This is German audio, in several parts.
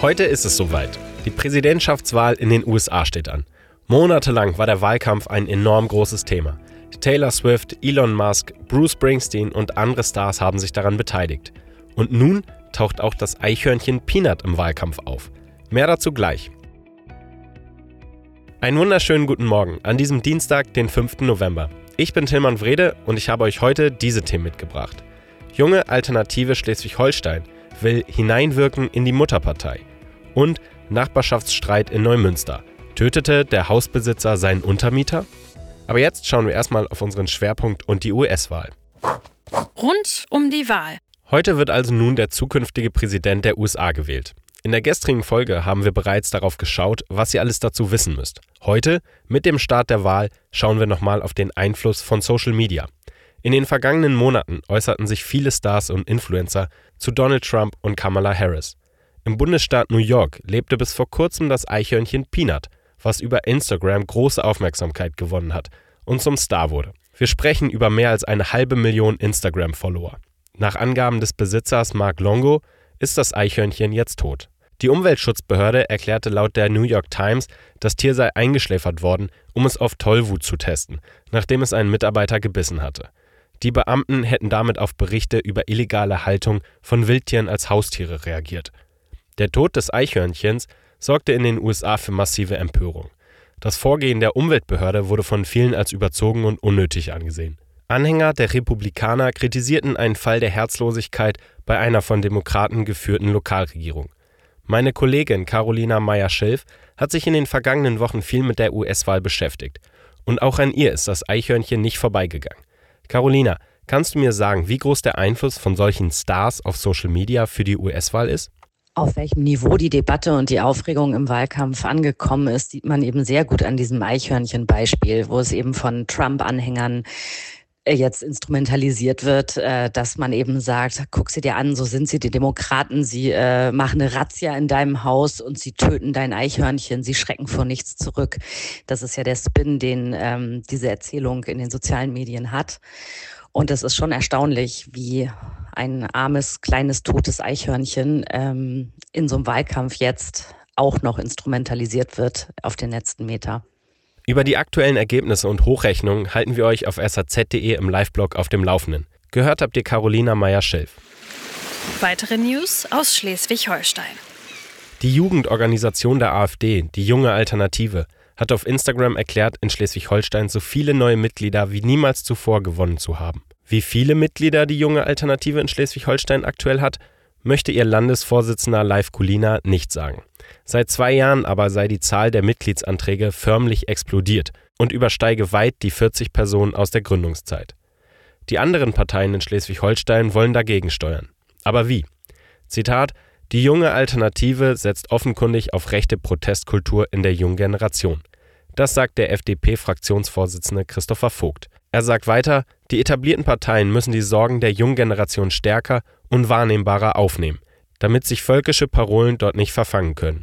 Heute ist es soweit. Die Präsidentschaftswahl in den USA steht an. Monatelang war der Wahlkampf ein enorm großes Thema. Taylor Swift, Elon Musk, Bruce Springsteen und andere Stars haben sich daran beteiligt. Und nun taucht auch das Eichhörnchen Peanut im Wahlkampf auf. Mehr dazu gleich. Einen wunderschönen guten Morgen an diesem Dienstag, den 5. November. Ich bin Tilman Wrede und ich habe euch heute diese Themen mitgebracht. Junge Alternative Schleswig-Holstein will hineinwirken in die Mutterpartei. Und Nachbarschaftsstreit in Neumünster. Tötete der Hausbesitzer seinen Untermieter? Aber jetzt schauen wir erstmal auf unseren Schwerpunkt und die US-Wahl. Rund um die Wahl. Heute wird also nun der zukünftige Präsident der USA gewählt. In der gestrigen Folge haben wir bereits darauf geschaut, was ihr alles dazu wissen müsst. Heute, mit dem Start der Wahl, schauen wir nochmal auf den Einfluss von Social Media. In den vergangenen Monaten äußerten sich viele Stars und Influencer zu Donald Trump und Kamala Harris. Im Bundesstaat New York lebte bis vor kurzem das Eichhörnchen Peanut, was über Instagram große Aufmerksamkeit gewonnen hat und zum Star wurde. Wir sprechen über mehr als 500.000 Instagram-Follower. Nach Angaben des Besitzers Mark Longo ist das Eichhörnchen jetzt tot. Die Umweltschutzbehörde erklärte laut der New York Times, das Tier sei eingeschläfert worden, um es auf Tollwut zu testen, nachdem es einen Mitarbeiter gebissen hatte. Die Beamten hätten damit auf Berichte über illegale Haltung von Wildtieren als Haustiere reagiert. Der Tod des Eichhörnchens sorgte in den USA für massive Empörung. Das Vorgehen der Umweltbehörde wurde von vielen als überzogen und unnötig angesehen. Anhänger der Republikaner kritisierten einen Fall der Herzlosigkeit bei einer von Demokraten geführten Lokalregierung. Meine Kollegin Carolina Meyer-Schilf hat sich in den vergangenen Wochen viel mit der US-Wahl beschäftigt. Und auch an ihr ist das Eichhörnchen nicht vorbeigegangen. Carolina, kannst du mir sagen, wie groß der Einfluss von solchen Stars auf Social Media für die US-Wahl ist? Auf welchem Niveau die Debatte und die Aufregung im Wahlkampf angekommen ist, sieht man eben sehr gut an diesem Eichhörnchen-Beispiel, wo es eben von Trump-Anhängern jetzt instrumentalisiert wird, dass man eben sagt, guck sie dir an, so sind sie, die Demokraten, sie machen eine Razzia in deinem Haus und sie töten dein Eichhörnchen, sie schrecken vor nichts zurück. Das ist ja der Spin, den diese Erzählung in den sozialen Medien hat. Und es ist schon erstaunlich, wie ein armes, kleines, totes Eichhörnchen in so einem Wahlkampf jetzt auch noch instrumentalisiert wird auf den letzten Meter. Über die aktuellen Ergebnisse und Hochrechnungen halten wir euch auf saz.de im Live-Blog auf dem Laufenden. Gehört habt ihr Carolina Meyer-Schilf. Weitere News aus Schleswig-Holstein. Die Jugendorganisation der AfD, die Junge Alternative, hat auf Instagram erklärt, in Schleswig-Holstein so viele neue Mitglieder wie niemals zuvor gewonnen zu haben. Wie viele Mitglieder die Junge Alternative in Schleswig-Holstein aktuell hat, möchte ihr Landesvorsitzender Leif Kulina nicht sagen. Seit 2 Jahren aber sei die Zahl der Mitgliedsanträge förmlich explodiert und übersteige weit die 40 Personen aus der Gründungszeit. Die anderen Parteien in Schleswig-Holstein wollen dagegen steuern. Aber wie? Zitat: Die Junge Alternative setzt offenkundig auf rechte Protestkultur in der jungen Generation. Das sagt der FDP-Fraktionsvorsitzende Christopher Vogt. Er sagt weiter, die etablierten Parteien müssen die Sorgen der jungen Generation stärker und wahrnehmbarer aufnehmen, damit sich völkische Parolen dort nicht verfangen können.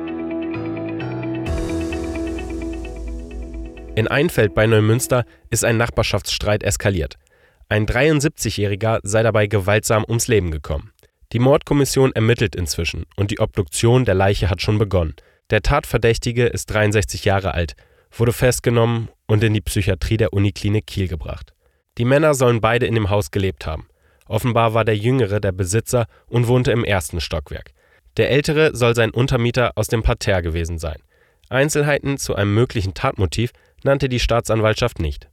In Einfeld bei Neumünster ist ein Nachbarschaftsstreit eskaliert. Ein 73-Jähriger sei dabei gewaltsam ums Leben gekommen. Die Mordkommission ermittelt inzwischen und die Obduktion der Leiche hat schon begonnen. Der Tatverdächtige ist 63 Jahre alt, wurde festgenommen und in die Psychiatrie der Uniklinik Kiel gebracht. Die Männer sollen beide in dem Haus gelebt haben. Offenbar war der Jüngere der Besitzer und wohnte im 1. Stockwerk. Der Ältere soll sein Untermieter aus dem Parterre gewesen sein. Einzelheiten zu einem möglichen Tatmotiv nannte die Staatsanwaltschaft nicht.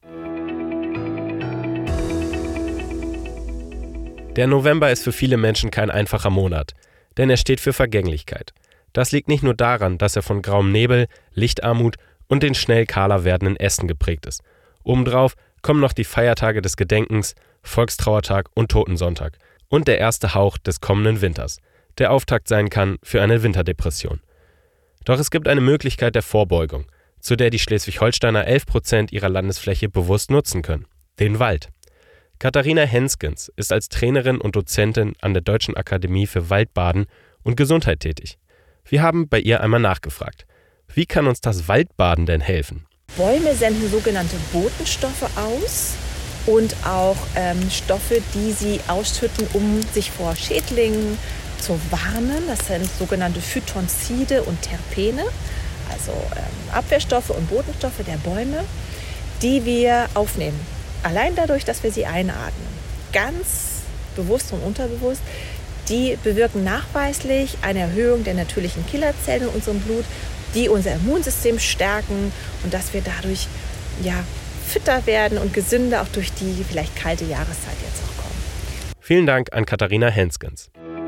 Der November ist für viele Menschen kein einfacher Monat, denn er steht für Vergänglichkeit. Das liegt nicht nur daran, dass er von grauem Nebel, Lichtarmut und den schnell kahler werdenden Ästen geprägt ist. Obendrauf kommen noch die Feiertage des Gedenkens, Volkstrauertag und Totensonntag und der erste Hauch des kommenden Winters, der Auftakt sein kann für eine Winterdepression. Doch es gibt eine Möglichkeit der Vorbeugung, zu der die Schleswig-Holsteiner 11% ihrer Landesfläche bewusst nutzen können: den Wald. Katharina Henskens ist als Trainerin und Dozentin an der Deutschen Akademie für Waldbaden und Gesundheit tätig. Wir haben bei ihr einmal nachgefragt. Wie kann uns das Waldbaden denn helfen? Bäume senden sogenannte Botenstoffe aus und auch Stoffe, die sie ausschütten, um sich vor Schädlingen zu warnen. Das sind sogenannte Phytonzide und Terpene, also Abwehrstoffe und Botenstoffe der Bäume, die wir aufnehmen. Allein dadurch, dass wir sie einatmen. Ganz bewusst und unterbewusst. Die bewirken nachweislich eine Erhöhung der natürlichen Killerzellen in unserem Blut, die unser Immunsystem stärken und dass wir dadurch fitter werden und gesünder auch durch die vielleicht kalte Jahreszeit jetzt auch kommen. Vielen Dank an Katharina Henskens.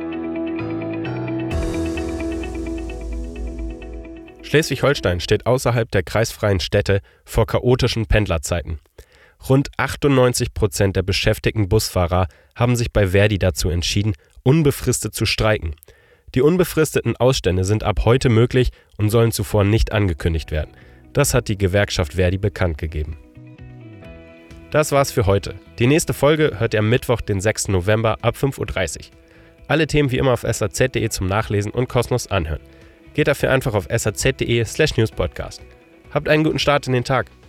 Schleswig-Holstein steht außerhalb der kreisfreien Städte vor chaotischen Pendlerzeiten. Rund 98% der beschäftigten Busfahrer haben sich bei Verdi dazu entschieden, unbefristet zu streiken. Die unbefristeten Ausstände sind ab heute möglich und sollen zuvor nicht angekündigt werden. Das hat die Gewerkschaft Verdi bekannt gegeben. Das war's für heute. Die nächste Folge hört ihr am Mittwoch, den 6. November ab 5.30 Uhr. Alle Themen wie immer auf saz.de zum Nachlesen und kostenlos anhören. Geht dafür einfach auf saz.de/newspodcast. Habt einen guten Start in den Tag.